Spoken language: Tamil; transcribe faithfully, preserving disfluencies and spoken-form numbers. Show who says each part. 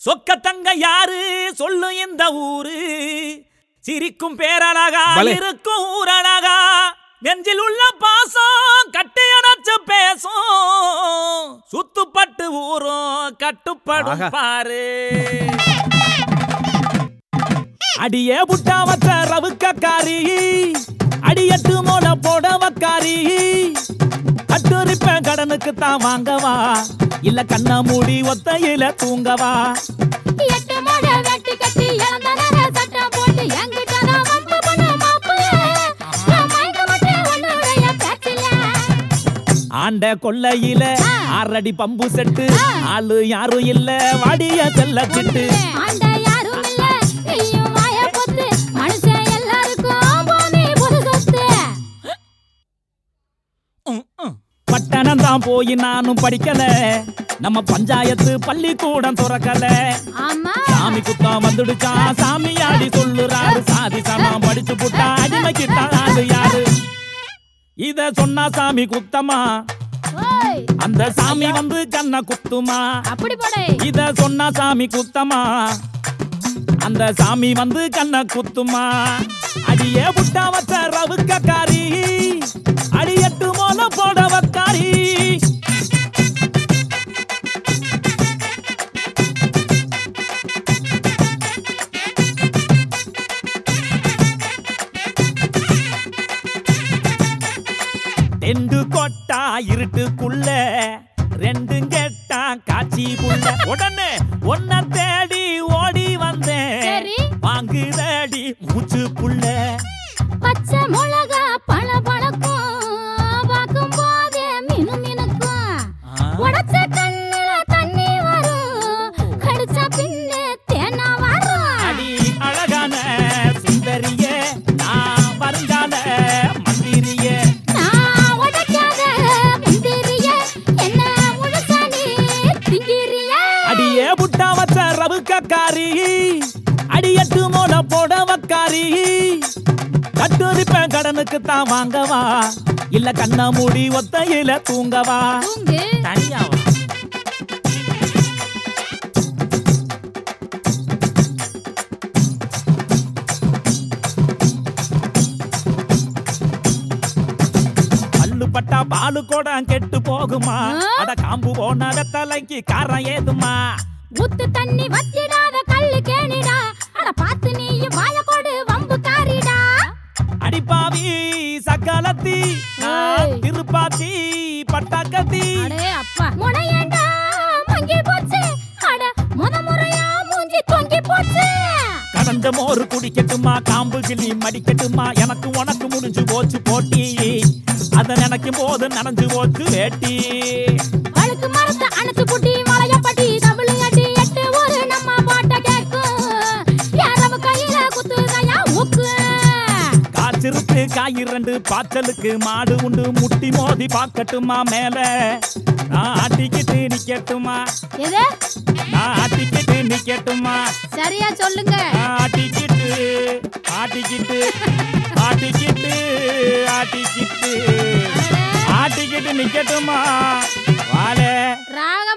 Speaker 1: சொக்க தங்க யாரு சொல்லு இந்த ஊரு சிரிக்கும் பேரழகா இருக்கும் ஊரழகா நெஞ்சில் உள்ள பாசம் கட்டி அணைச்சு பேசும் சுத்துப்பட்டு ஊரும் கட்டுப்படும் பாரு அடியே புட்டா வச்ச ரவுக்காரி அடியட்டு மோட போடவக்காரி கட்டுரிப்பேன் கடனுக்கு தான் வாங்கவா இல்ல கண்ணா மூடி ஒத்தையில தூங்கவா
Speaker 2: எட்டு மோட வெட்டி கட்டி இளந்தனர சட்டம் போட்டு என்கிட்ட நான் வம்பு பண்ண மாப்பிள்ள நான் மயங்க மாட்டேன் உன்னுடைய பேச்சில
Speaker 1: ஆண்ட கொல்லையில ஆறடி பம்பு செட்டு ஆளு யாரும் இல்ல வாடிய செல்ல சிட்டு
Speaker 2: ஆண்ட யாரும் இல்ல நீயும் வாய பொத்து மனுஷன் எல்லாருக்கும் பூமி புது சொத்து
Speaker 1: பட்டணம் தான் போய் நானும் படிக்கல நம்ம பஞ்சாயத்து பள்ளிக்கூடம் துறக்கல சாமி குத்தம் வந்துடுச்சா சாமியாடி சொல்லுறாரு சாதி சனம் படிச்சு புட்டா அடிமைக்கிட்டா ஆளு யாரு இத சொன்னா சாமி குத்தமா அந்த சாமி வந்து கண்ண குத்துமா
Speaker 2: அப்படி போடே
Speaker 1: இத சொன்னா சாமி குத்தமா அந்த சாமி வந்து கண்ண குத்துமா அடியே புட்டா வச்ச ரவுக்காரி அடியட்டு மோல போடவக்காரி ரெண்டு கொட்டா இருட்டுக்குள்ள ரெண்டு கெட்டா காட்சி புள்ள உடனே ஒன்ன தேடி ஓடி வந்தேன் வாங்குதடி மூச்சு புள்ள
Speaker 2: பச்சை மிளகா பழ பழக்கும் பார்க்கும் போதே மினு மினுக்கும் உடச்ச கண்ணுல தண்ணி வரும் கடிச்ச பின்னே தேனா வரும்
Speaker 1: அடி அழகான சுந்தரியே நான் வருங்கால மந்திரியே
Speaker 2: நான் உடைக்காத முந்திரியே என்ன முழுசா நீ திங்கிறியே
Speaker 1: அடியே புட்டா வச்ச ரவுக்காரி அடியட்டு மோட போடவக்காரி கட்டுரிப்பேன் கடனுக்கு தான் வாங்கவா இல்ல கண்ணா மூடி ஒத்தையில தூங்கவா தனியாவா பல்லு பட்டா பாலு கோடம் கெட்டு போகுமா அட காம்பு போன வெத்தலைக்கு காரம் ஏதுமா
Speaker 2: முத்து தண்ணி வத்திடாத கல்லு கேணிடா அட பாத்து நீயும் வாய கொடு வம்பு காரிடா
Speaker 1: அடிப்பாவி சக்கலத்தி திருப்பாத்தி பட்டாக்கத்தி
Speaker 2: அடே அப்பா முனையண்டா மங்கி போச்சு அட முத முறையா மூஞ்சி தொங்கி போச்சு
Speaker 1: கடந்த மோறு குடிக்கட்டுமா காம்பு கிளி மடிக்கட்டுமா எனக்கு உனக்கு முடிஞ்சு போச்சு போட்டி அத நினைக்கும் போது நனைஞ்சு போச்சு வேட்டி
Speaker 2: வழுக்கு மரத்தை அணைச்சு புட்டி மலைய பட்டி தமிழ் அடி எட்டு ஒரு நம்ம பாட்ட கேக்கும் யாரவ கையில குத்துதையா ஊக்கு
Speaker 1: காய்ச்சிருக்கு காயிரண்டு பாச்சலுக்கு மாடு உண்டு முட்டி மோதி பாக்கட்டுமா மேல நான் ஆட்டிக்கிட்டு நிக்கட்டுமா
Speaker 2: எது
Speaker 1: நான் ஆட்டிக்கிட்டு நிக்கட்டுமா
Speaker 2: சரியா சொல்லுங்க
Speaker 1: ஆட்டிக்கிட்டு ஆட்டிக்கிட்டு ஆட்டிக்கிட்டு ஆட்டிக்கிட்டு ஆட்டிக்கிட்டு நிக்கட்டுமா வாழ
Speaker 2: ராக